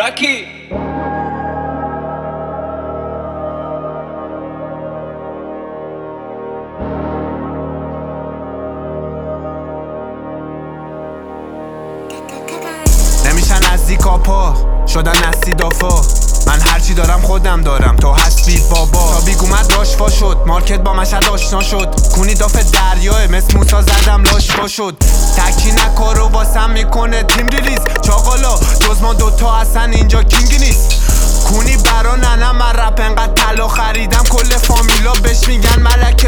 رکی نمیشن نزدیکا پا شدن نستی دافا من هرچی دارم خودم دارم تو هستی بابا تا بیگ اومد راشفا شد مارکت با مشهد آشنا شد کونی داف دریاه مثل موسا زدم لاشفا شد تکی نکارو واسم میکنه تیم ریلیز چاقالا جز ما دوتا اصلا اینجا کینگی نیست کونی برا ننم من رپ انقدر طلا خریدم کل فامیلا بهش میگن ملک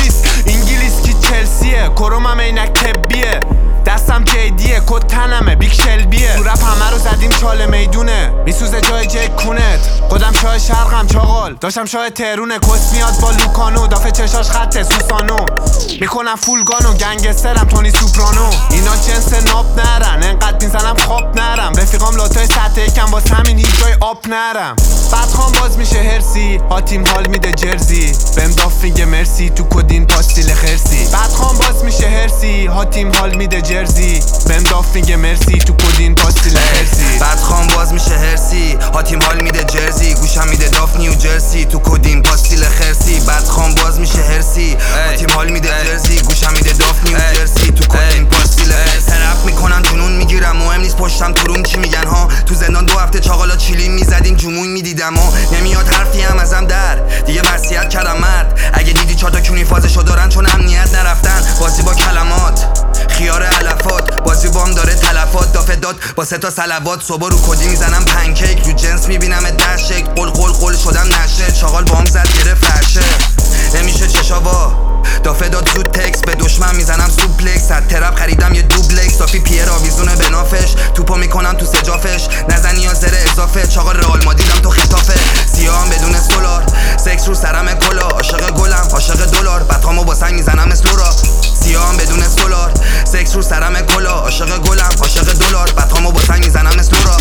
انگلیس کی چلسیه کرومم عینک طبیه دستم جیدیه کد تنمه بیگ شلبیه تو رپ همه رو زدیم چاله میدونه میسوزه جای جیک کونت خودم شاه شرقم چاقال داشتم شاه تهرونه کس میاد با لوکانو دافه چشاش خط سوسانو میکنم فولگانو گنگسترم تونی سوپرانو اینا جنس ناب نرن انقدر میزنم خواب نرم رفیقام لاتای سطح یکم باز همین هیچ جای آب نرم بدخوام باز میشه هرسی ها تیم حال میده جرزی بهم داف میگه مرسی تو کدین پاستیل خرسی بدخوام باز میشه هرسی ها تیم حال میده جرزی بهم داف میگه مرسی تو کدین پاستیل خرسی بدخوام باز میشه هرسی ها تیم حال میده جرزی گوشم میده داف نیو جرسی تو کدین پاستیل خرسی بدخوام باز میشه هرسی ها تیم حال میده جرزی گوشم میده داف نیو جرسی تو کدین پاستیل خرسی رپ میکنن جنون میگیرم مهم نیست پشتم تو روم چی میگن ها تو زندان 2 هفته چاقالا چیلی میزدیم جموی میدیدم ها نمیاد حرفی هم ازم در دیگه وصیت کردم مرد اگه دیدی 4 تا کونی فازشو دارن چون امنیت نرفتن بازی با کلمات خیار علفات بازی بام داره تلفات دافه داد با 3 تا صلوات صبح رو کدی میزنم پنکیک رو جنس میبینم دشک قل شدم نشه چاقال بام زد گرفت فرشه نمیشه چشاوا دافه داد زود تکس به دشمن میزنم سوپلکس از ترپ خریدم یه دوبلکس صافی پیر آویزونه به نافش توپو میکنم تو سجافش نزنی یا زره اضافه چاقال رئال مادیدم تو خطافه سیاهم بدون سولار سکس رو سرم کلا عاشق گلم عاشق دلار بطامو با سنگ میزنم مثل لورا سیاهم بدون سولار سکس رو سرم کلا عاشق گلم عاشق دلار بطامو با سنگ میزنم مثل لورا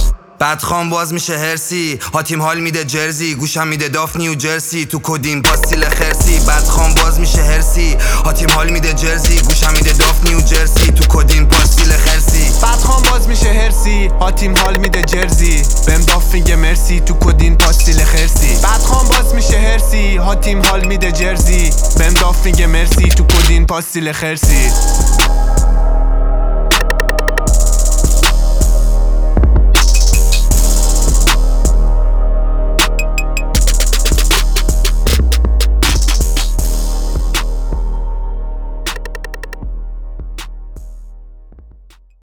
بدخوام باز میشه هرسی ها تیم حال میده جرزی گوشم میده داف نیو جرسی تو کدین پاستیل خرسی بدخوام باز میشه هرسی ها تیم حال میده جرزی گوشم میده داف نیو جرسی تو کدین پاستیل خرسی بدخوام باز میشه هرسی ها تیم حال میده جرزی بهم داف میگه مرسی تو کدین پاستیل خرسی بدخوام باز میشه هرسی ها تیم حال میده جرزی بهم داف میگه مرسی تو کدین پاستیل خرسی